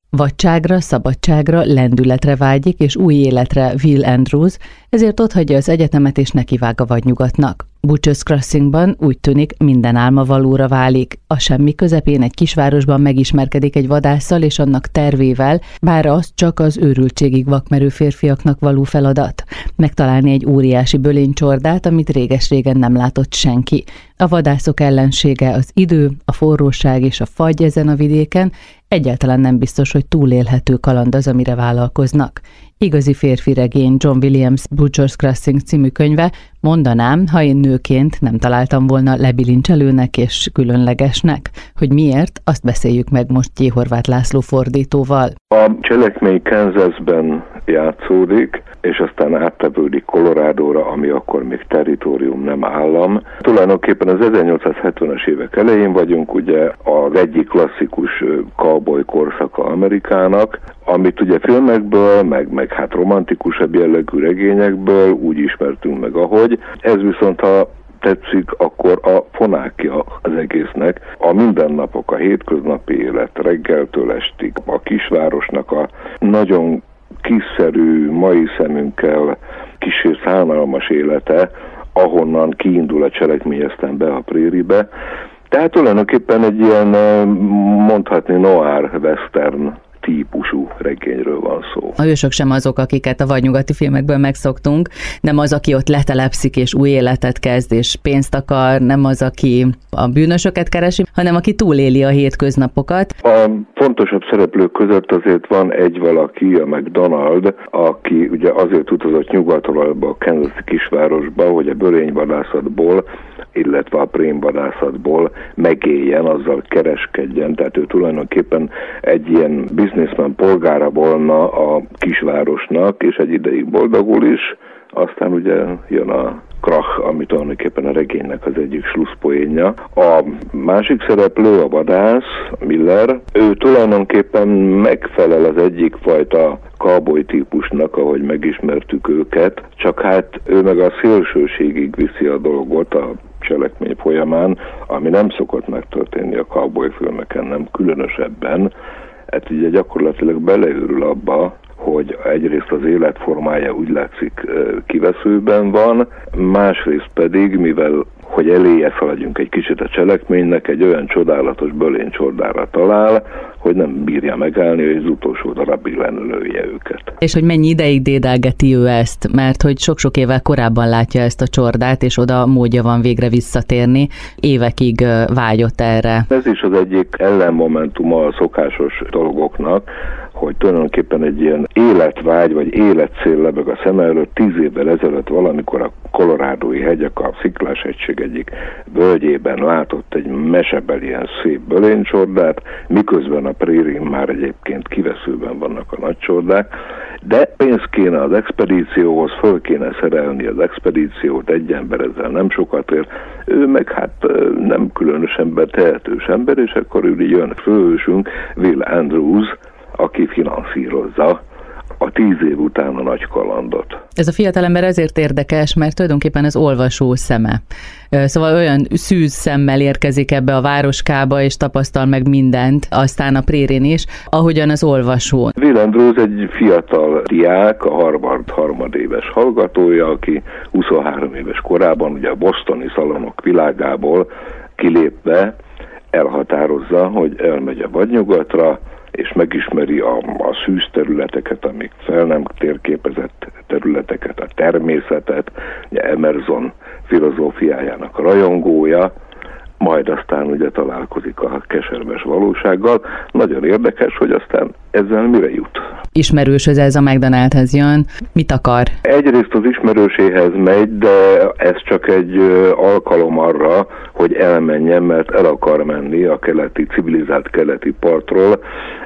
Vadságra, szabadságra, lendületre vágyik és új életre Will Andrews, ezért otthagyja az egyetemet és nekivág a vadnyugatnak. Butchers Crossingban úgy tűnik, minden álma valóra válik. A semmi közepén egy kisvárosban megismerkedik egy vadásszal és annak tervével, bár az csak az őrültségig vakmerő férfiaknak való feladat. Megtalálni egy óriási bölénycsordát, amit réges-régen nem látott senki. A vadászok ellensége az idő, a forróság és a fagy ezen a vidéken, egyáltalán nem biztos, hogy túlélhető kaland az, amire vállalkoznak. Igazi férfi regény John Williams Butchers Crossing című könyve, mondanám, ha én nőként nem találtam volna lebilincselőnek és különlegesnek. Hogy miért, azt beszéljük meg most J. Horváth László fordítóval. A cselekmény Kansasben játszódik, és aztán áttevődik Colorádóra, ami akkor még territórium, nem állam. Tulajdonképpen az 1870-es évek elején vagyunk, ugye az egyik klasszikus cowboy korszaka Amerikának, amit ugye filmekből, meg hát romantikusabb jellegű regényekből úgy ismertünk meg, ahogy. Ez viszont, ha tetszik, akkor a fonákja az egésznek. A mindennapok, a hétköznapi élet reggeltől estig, a kisvárosnak a nagyon kiszerű, mai szemünkkel kissé szánalmas élete, ahonnan kiindul a cselekmény, aztán be a préribe. Tehát tulajdonképpen egy ilyen, mondhatni, noir western típusú regényről van szó. A hősök sem azok, akiket a vadnyugati filmekből megszoktunk, nem az, aki ott letelepszik és új életet kezd és pénzt akar, nem az, aki a bűnösöket keresi, hanem aki túléli a hétköznapokat. A fontosabb szereplők között azért van egy valaki, a McDonald, aki ugye azért utazott nyugatról ebbe a kansasi kisvárosba, hogy a bölényvadászatból, illetve a prémvadászatból megéljen, azzal kereskedjen, tehát ő tulajdonképpen egy ilyen businessman polgára volna a kisvárosnak, és egy ideig boldogul is, aztán ugye jön a krach, ami tulajdonképpen a regénynek az egyik slusszpoénja. A másik szereplő, a vadász, Miller, ő tulajdonképpen megfelel az egyik fajta cowboy típusnak, ahogy megismertük őket, csak hát ő meg a szélsőségig viszi a dolgot a cselekmény folyamán, ami nem szokott megtörténni a cowboy filmeken, nem különösebben. Hát ugye gyakorlatilag beleőrül abba, hogy egyrészt az életformája úgy látszik kiveszőben van, másrészt pedig, mivel hogy eléje szaladjunk egy kicsit a cselekménynek, egy olyan csodálatos bölénycsordára talál, hogy nem bírja megállni, hogy az utolsó darabig lenölője őket. És hogy mennyi ideig dédelgeti ő ezt, mert hogy sok-sok évvel korábban látja ezt a csordát, és oda módja van végre visszatérni, évekig vágyott erre. Ez is az egyik ellenmomentuma a szokásos dolgoknak, hogy tulajdonképpen egy ilyen életvágy, vagy életcél lebeg a szem előtt. 10 évvel ezelőtt valamikor a Colorádói hegyek, a Sziklás hegység egyik völgyében látott egy mesebeli ilyen szép bölénycsordát, miközben a prérin már egyébként kiveszőben vannak a nagy csordák, de pénz kéne az expedícióhoz, föl kéne szerelni az expedíciót, egy ember ezzel nem sokat ér, ő meg hát nem különösen tehetős ember, és akkor úgy jön főhősünk, Will Andrews, aki finanszírozza a 10 év után a nagy kalandot. Ez a fiatalember ezért érdekes, mert tulajdonképpen az olvasó szeme. Szóval olyan szűz szemmel érkezik ebbe a városkába, és tapasztal meg mindent, aztán a prérén is, ahogyan az olvasó. Will Andrews egy fiatal diák, a Harvard harmadéves hallgatója, aki 23 éves korában ugye a bostoni szalonok világából kilépve elhatározza, hogy elmegy a vadnyugatra, és megismeri a szűz területeket, amik fel nem térképezett területeket, a természetet, ugye Emerson filozófiájának a rajongója, majd aztán ugye találkozik a keserves valósággal. Nagyon érdekes, hogy aztán ezzel mire jut. Ismerős ez a McDonaldhez jön. Mit akar? Egyrészt az ismerőséhez megy, de ez csak egy alkalom arra, hogy elmenjen, mert el akar menni a civilizált keleti partról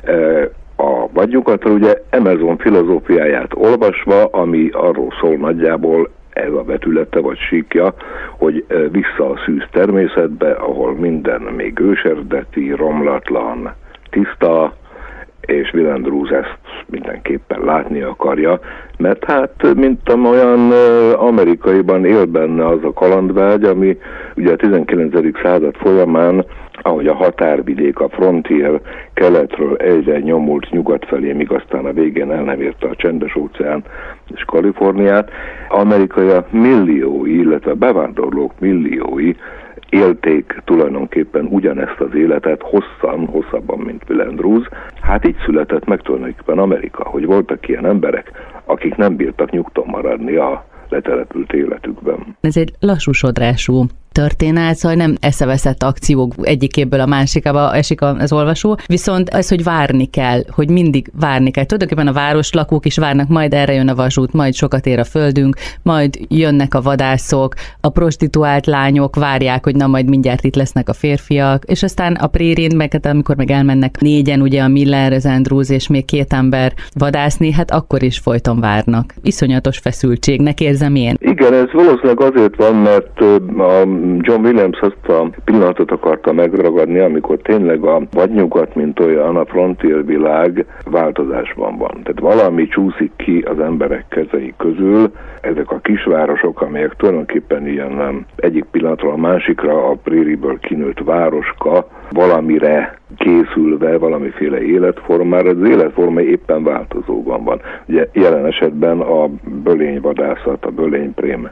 a vadnyugatra, ugye Emerson filozófiáját olvasva, ami arról szól nagyjából, ez a vetülete vagy síkja, hogy vissza a szűz természetbe, ahol minden még őserdeti, romlatlan, tiszta, és Will Andrews ezt mindenképpen látni akarja, mert hát mint olyan amerikaiban él benne az a kalandvágy, ami ugye a 19. század folyamán ahogy a határvidék, a frontier keletről egyre nyomult nyugat felé, míg aztán a végén el nem érte a Csendes-óceán és Kaliforniát, amerikaiak milliói, illetve bevándorlók milliói élték tulajdonképpen ugyanezt az életet hosszabban, mint Will Andrews. Hát így született meg tulajdonképpen Amerika, hogy voltak ilyen emberek, akik nem bírtak nyugton maradni a letelepült életükben. Ez egy lassú sodrású történet, szóval nem eszeveszett akciók egyikéből a másikába esik az olvasó, viszont az, hogy várni kell, hogy mindig várni kell. Tulajdonképpen a városlakók is várnak, majd erre jön a vasút, majd sokat ér a földünk, majd jönnek a vadászok, a prostituált lányok várják, hogy na majd mindjárt itt lesznek a férfiak, és aztán a prérin, meg amikor meg elmennek négyen, ugye a Miller, az Andrews és még 2 ember vadászni, hát akkor is folyton várnak. Iszonyatos feszültségnek érzem én. Igen, ez valószínűleg azért van, mert a John Williams azt a pillanatot akarta megragadni, amikor tényleg a vadnyugat, mint olyan, a frontier világ változásban van. Tehát valami csúszik ki az emberek kezei közül, ezek a kisvárosok, amelyek tulajdonképpen ilyen egyik pillanatról a másikra a prériből kinőtt városka, valamire készülve, valamiféle életformára, az életforma éppen változóban van. Ugye jelen esetben a bölényvadászat, a bölényprém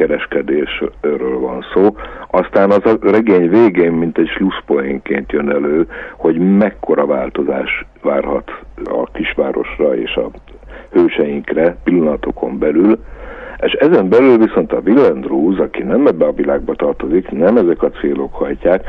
kereskedésről van szó. Aztán az a regény végén, mint egy slusszpoénként jön elő, hogy mekkora változás várhat a kisvárosra és a hőseinkre pillanatokon belül, és ezen belül viszont a Will Andrews, aki nem ebbe a világba tartozik, nem ezek a célok hajtják,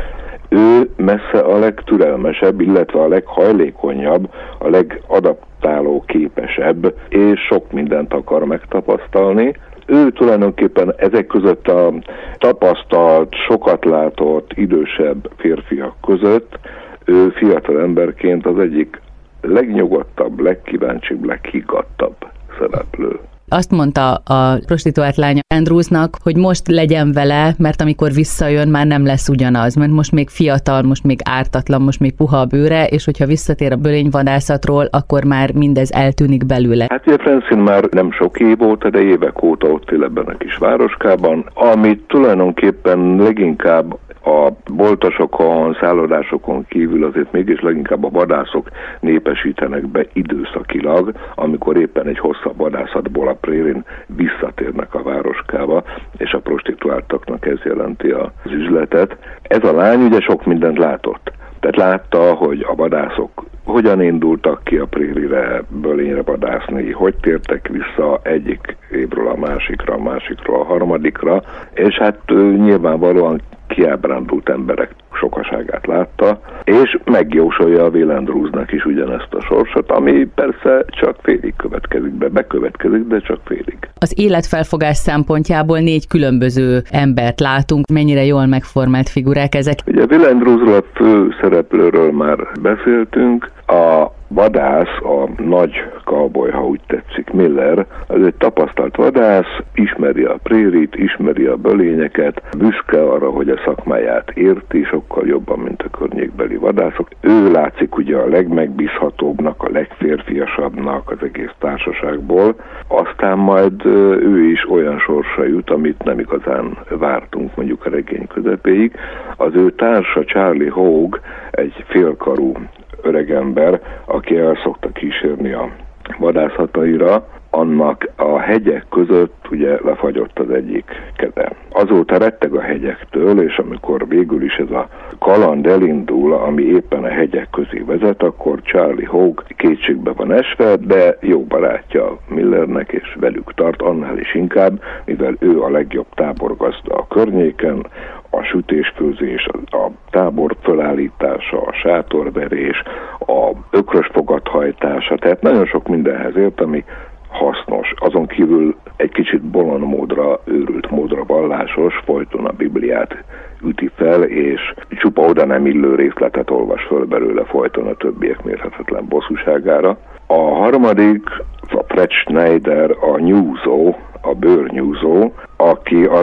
ő messze a legtürelmesebb, illetve a leghajlékonyabb, a legadaptáló képesebb, és sok mindent akar megtapasztalni. Ő tulajdonképpen ezek között a tapasztalt, sokat látott, idősebb férfiak között, ő fiatal emberként az egyik legnyugodtabb, legkíváncsibb, leghiggadtabb szereplő. Azt mondta a prostituált lánya Andrewsnak, hogy most legyen vele, mert amikor visszajön, már nem lesz ugyanaz, mert most még fiatal, most még ártatlan, most még puha a bőre, és hogyha visszatér a bölényvadászatról, akkor már mindez eltűnik belőle. Hát ugye Francine már nem sok év óta, de évek óta ott él ebben a kis városkában, amit tulajdonképpen leginkább a boltosokon, szállodásokon kívül azért mégis leginkább a vadászok népesítenek be időszakilag, amikor éppen egy hosszabb vadászatból a prérin visszatérnek a városkába, és a prostituáltaknak ez jelenti az üzletet. Ez a lány ugye sok mindent látott. Tehát látta, hogy a vadászok hogyan indultak ki a prérire, bölényre vadászni, hogy tértek vissza egyik évről a másikról a harmadikra, és hát nyilvánvalóan kiábrándult emberek sokaságát látta, és megjósolja a Will Andrewsnak is ugyanezt a sorsot, ami persze csak félig következik be, bekövetkezik, de csak félig. Az életfelfogás szempontjából 4 különböző embert látunk, mennyire jól megformált figurák ezek. Ugye Will Andrewsról, a fő szereplőről már beszéltünk, a vadász, a nagy cowboy, ha úgy tetszik, Miller, az egy tapasztalt vadász, ismeri a prérit, ismeri a bölényeket, büszke arra, hogy a szakmáját érti, sokkal jobban, mint a környékbeli vadászok. Ő látszik ugye a legmegbízhatóbbnak, a legférfiasabbnak az egész társaságból, aztán majd ő is olyan sorsra jut, amit nem igazán vártunk mondjuk a regény közepéig. Az ő társa Charlie Hogue egy félkarú öregember, aki el szokta kísérni a vadászataira, annak a hegyek között ugye lefagyott az egyik keze. Azóta retteg a hegyektől, és amikor végül is ez a kaland elindul, ami éppen a hegyek közé vezet, akkor Charlie Hogue kétségbe van esve, de jó barátja Millernek, és velük tart, annál is inkább, mivel ő a legjobb táborgazda a környéken, a sütésfőzés, a tábor fölállítása, a sátorverés, a ökrös fogathajtása, tehát nagyon sok mindenhez ért, ami hasznos. Azon kívül egy kicsit bolond módra, őrült módra vallásos, folyton a Bibliát üti fel, és csupa oda nem illő részletet olvas föl belőle folyton a többiek mérhetetlen bosszúságára. A harmadik, a Fred Schneider, a nyúzó, a bőrnyúzó, aki a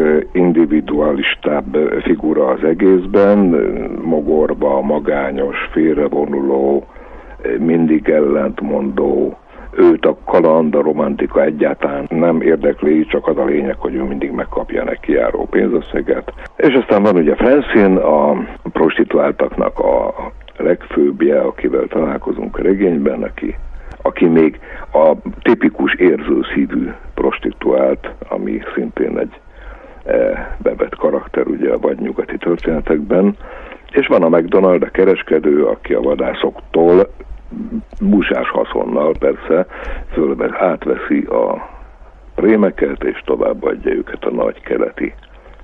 legindividualistább figura az egészben, mogorva, magányos, félrevonuló, mindig ellentmondó, őt a kaland, a romantika egyáltalán nem érdekli, csak az a lényeg, hogy ő mindig megkapja neki járó pénzösszeget. És aztán van ugye Francine, a prostituáltaknak a legfőbbje, akivel találkozunk a regényben, aki még a tipikus érzőszívű prostituált, ami szintén egy bevett karakter ugye a vadnyugati történetekben. És van a McDonald, a kereskedő, aki a vadászoktól busás haszonnal persze átveszi a prémeket, és továbbadja őket a nagy keleti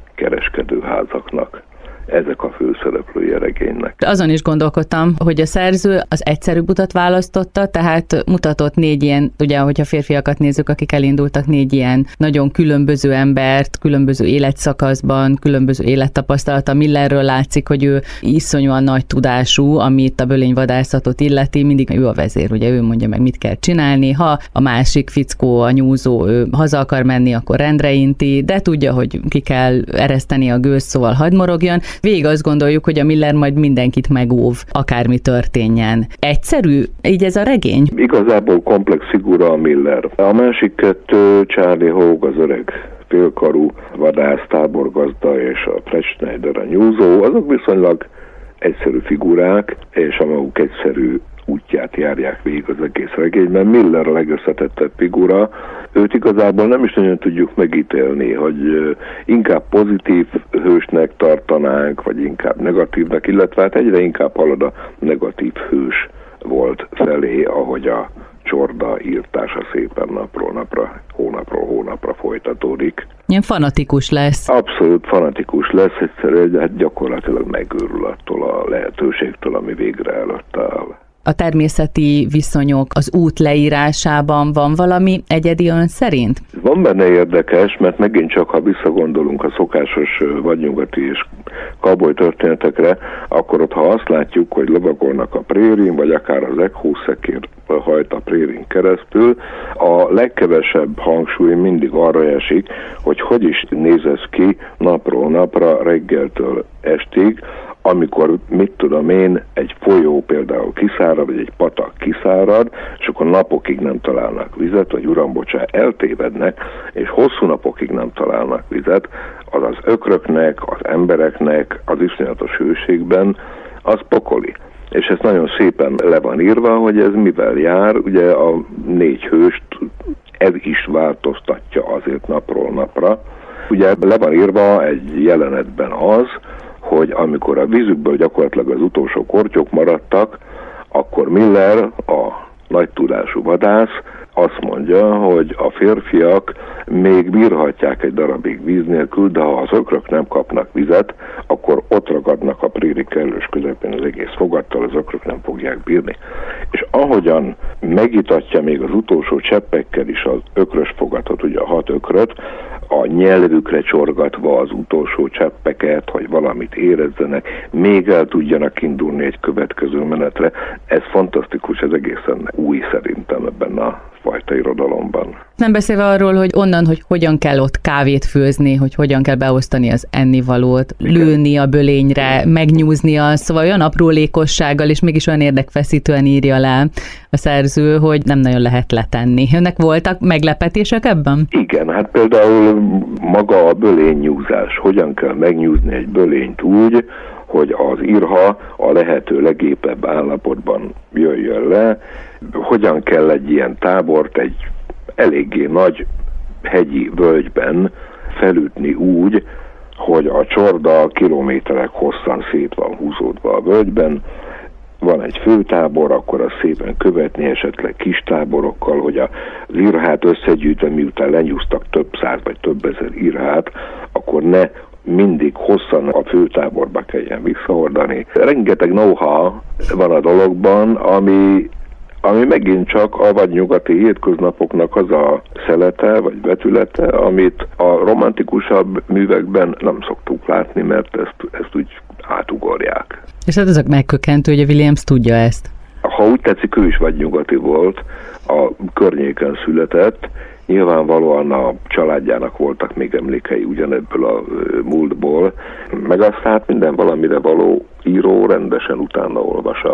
kereskedőházaknak. Ezek a főszereplői a regénynek. Azon is gondolkodtam, hogy a szerző az egyszerűbb utat választotta, tehát mutatott 4 ilyen, ugye, hogyha férfiakat nézzük, akik elindultak, 4 ilyen nagyon különböző embert, különböző életszakaszban, különböző élettapasztalata. Millerről látszik, hogy ő iszonyúan nagy tudású, amit a bölényvadászatot illeti, mindig ő a vezér, ugye ő mondja meg, mit kell csinálni. Ha a másik fickó, a nyúzó, ő haza akar menni, akkor rendre inti, de tudja, hogy ki kell ereszteni a gőzt, szóval hadd morogjon. Végig azt gondoljuk, hogy a Miller majd mindenkit megóv, akármi történjen. Egyszerű így ez a regény? Igazából komplex figura a Miller. A másik 2, Charlie Hogue, az öreg félkarú vadász, táborgazda, és a Fred Schneider, a nyúzó, azok viszonylag egyszerű figurák, és a maguk egyszerű útját járják végig az egész regényben. Miller a legösszetettebb figura. Őt igazából nem is nagyon tudjuk megítélni, hogy inkább pozitív hősnek tartanánk, vagy inkább negatívnak, illetve hát egyre inkább halad a negatív hős volt felé, ahogy a csorda írtása szépen napról napra, hónapról hónapra folytatódik. Ilyen fanatikus lesz. Abszolút fanatikus lesz, egyszerűen hát gyakorlatilag megőrül attól a lehetőségtől, ami végre előtt áll. A természeti viszonyok az út leírásában van valami egyedi ön szerint? Van benne érdekes, mert megint csak, ha visszagondolunk a szokásos vadnyugati és cowboy történetekre, akkor ott, ha azt látjuk, hogy lovagolnak a prérin, vagy akár az ekhúszekér hajt a prérin keresztül, a legkevesebb hangsúly mindig arra esik, hogy is néz ez ki napról napra, reggeltől estig, amikor, mit tudom én, egy folyó például kiszárad, vagy egy patak kiszárad, és akkor napokig nem találnak vizet, vagy uram, bocsánat, eltévednek, és hosszú napokig nem találnak vizet, az az ökröknek, az embereknek, az iszonyatos hőségben, az pokoli. És ez nagyon szépen le van írva, hogy ez mivel jár, ugye a 4 hőst ez is változtatja azért napról napra. Ugye le van írva egy jelenetben az, hogy amikor a vízükből gyakorlatilag az utolsó kortyok maradtak, akkor Miller, a nagy tudású vadász, azt mondja, hogy a férfiak még bírhatják egy darabig víz nélkül, de ha az ökrök nem kapnak vizet, akkor ott ragadnak a préri kellős közepén az egész fogattal, az ökrök nem fogják bírni. És ahogyan megitatja még az utolsó cseppekkel is az ökrös fogatot, ugye a 6 ökröt, a nyelvükre csorgatva az utolsó cseppeket, hogy valamit érezzenek, még el tudjanak indulni egy következő menetre. Ez fantasztikus, ez egészen új szerintem ebben a fajta irodalomban. Nem beszélve arról, hogy onnan, hogy hogyan kell ott kávét főzni, hogy hogyan kell beosztani az ennivalót, lőni a bölényre, megnyúzni azt, szóval olyan aprólékossággal, és mégis olyan érdekfeszítően írja le a szerző, hogy nem nagyon lehet letenni. Önnek voltak meglepetések ebben? Igen, hát például maga a bölénynyúzás. Hogyan kell megnyúzni egy bölényt úgy, hogy az irha a lehető legépebb állapotban jöjjön le, hogyan kell egy ilyen tábort egy eléggé nagy hegyi völgyben felütni úgy, hogy a csorda kilométerek hosszan szét van húzódva a völgyben, van egy főtábor, akkor azt szépen követni, esetleg kis táborokkal, hogy az irhát összegyűjtve, miután lenyúztak több száz vagy több ezer irhát, akkor ne mindig hosszan a főtáborba kelljen visszahordani. Rengeteg know-how van a dologban, ami megint csak a vadnyugati hétköznapoknak az a szelete, vagy vetülete, amit a romantikusabb művekben nem szoktuk látni, mert ezt úgy átugorják. És hát ez megkökkentő, hogy a Williams tudja ezt. Ha úgy tetszik, ő is vadnyugati volt, a környéken született, nyilvánvalóan a családjának voltak még emlékei ugyanebből a múltból, meg azt hát minden valamire való író rendesen utána olvas a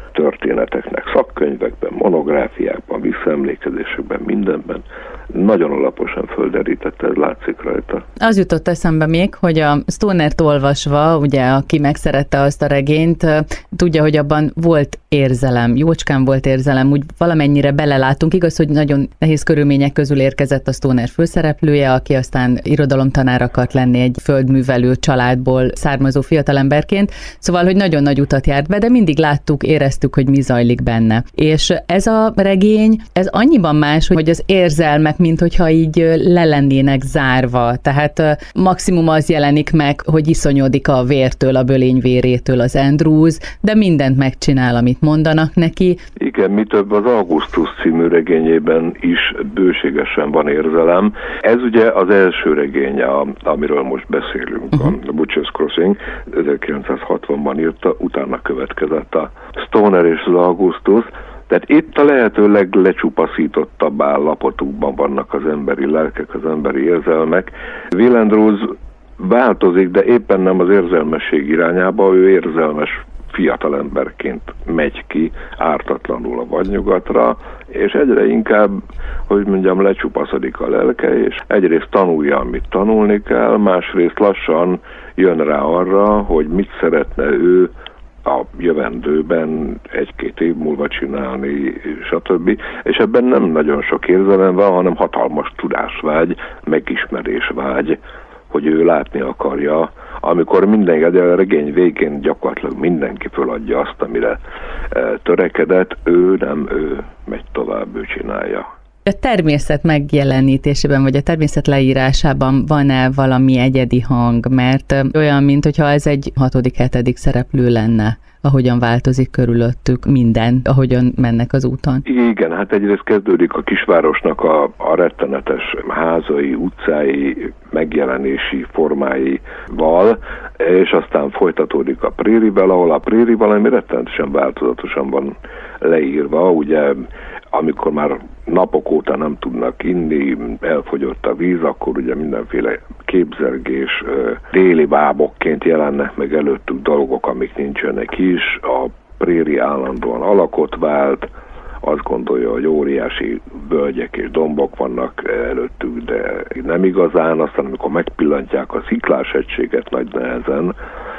történeteknek, szakkönyvekben, monográfiákban, visszaemlékezésekben, mindenben nagyon alaposan földerítette, ez látszik rajta. Az jutott eszembe még, hogy a Stonert olvasva, ugye, aki megszerette azt a regényt, tudja, hogy abban volt érzelem, jócskán volt érzelem, úgy valamennyire belelátunk. Igaz, hogy nagyon nehéz körülmények közül érkezett a Stoner főszereplője, aki aztán irodalomtanár akart lenni egy földművelő családból származó fiatalemberként, szóval, hogy nagyon nagy utat járt be, de mindig láttuk, éreztük, hogy mi zajlik benne. És ez a regény, ez annyiban más, hogy az érzelmek, mint hogyha így le lennének zárva. Tehát maximum az jelenik meg, hogy iszonyodik a vértől, a bölény vérétől az Andrews, de mindent megcsinál, amit mondanak neki. Igen, mi több, az Augustus című regényében is bőségesen van érzelem. Ez ugye az első regénye, amiről most beszélünk, a Butcher's Crossing, 1960-ban írta, utána következett a Stoner és az Augustus. Tehát itt a lehető leglecsupaszítottabb állapotukban vannak az emberi lelkek, az emberi érzelmek. Will Andrews változik, de éppen nem az érzelmesség irányába, ő érzelmes fiatalemberként megy ki ártatlanul a vadnyugatra, és egyre inkább, hogy mondjam, lecsupaszodik a lelke, és egyrészt tanulja, amit tanulni kell, másrészt lassan jön rá arra, hogy mit szeretne ő a jövendőben 1-2 év múlva csinálni, stb. És ebben nem nagyon sok érzelem van, hanem hatalmas tudásvágy, megismerésvágy, hogy ő látni akarja, amikor mindenki, a regény végén gyakorlatilag mindenki föladja azt, amire törekedett, ő megy tovább, ő csinálja. A természet megjelenítésében, vagy a természet leírásában van-e valami egyedi hang? Mert olyan, mintha ez egy 6.-7. szereplő lenne, ahogyan változik körülöttük minden, ahogyan mennek az úton. Igen, hát egyrészt kezdődik a kisvárosnak a rettenetes házai, utcái, megjelenési formáival, és aztán folytatódik a prérivel, ahol a préri valami rettenetesen változatosan van leírva, ugye amikor már napok óta nem tudnak inni, elfogyott a víz, akkor ugye mindenféle képzelgés, déli bábokként jelennek meg előttük dolgok, amik nincsenek is, a préri állandóan alakot vált, azt gondolja, hogy óriási völgyek és dombok vannak előttük, de nem igazán, aztán amikor megpillantják a sziklás egységet nagy nehezen,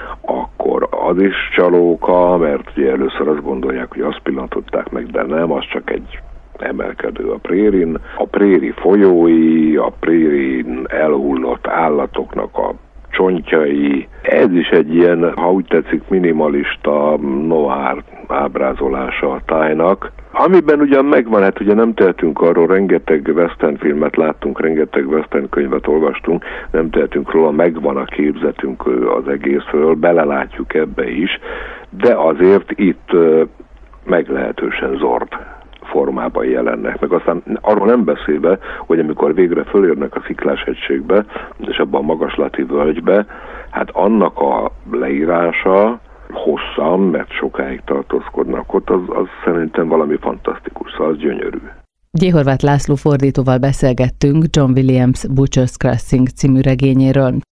akkor az is csalóka, mert ugye először azt gondolják, hogy azt pillantották meg, de nem, az csak egy emelkedő a prérin. A préri folyói, a prérin elhullott állatoknak a csontjai, ez is egy ilyen, ha úgy tetszik, minimalista noir ábrázolása a tájnak. Amiben ugyan megvan, hát ugye nem tehetünk arról, rengeteg western filmet láttunk, rengeteg western könyvet olvastunk, nem tehetünk róla, megvan a képzetünk az egészről, belelátjuk ebbe is, de azért itt meglehetősen zord formában jelennek, meg aztán arról nem beszélve, hogy amikor végre fölérnek a Sziklás-hegységbe, és abban a magaslati völgybe, hát annak a leírása hosszan, mert sokáig tartózkodnak ott, az szerintem valami fantasztikus, az gyönyörű. G. Horváth László fordítóval beszélgettünk John Williams Butcher's Crossing című regényéről.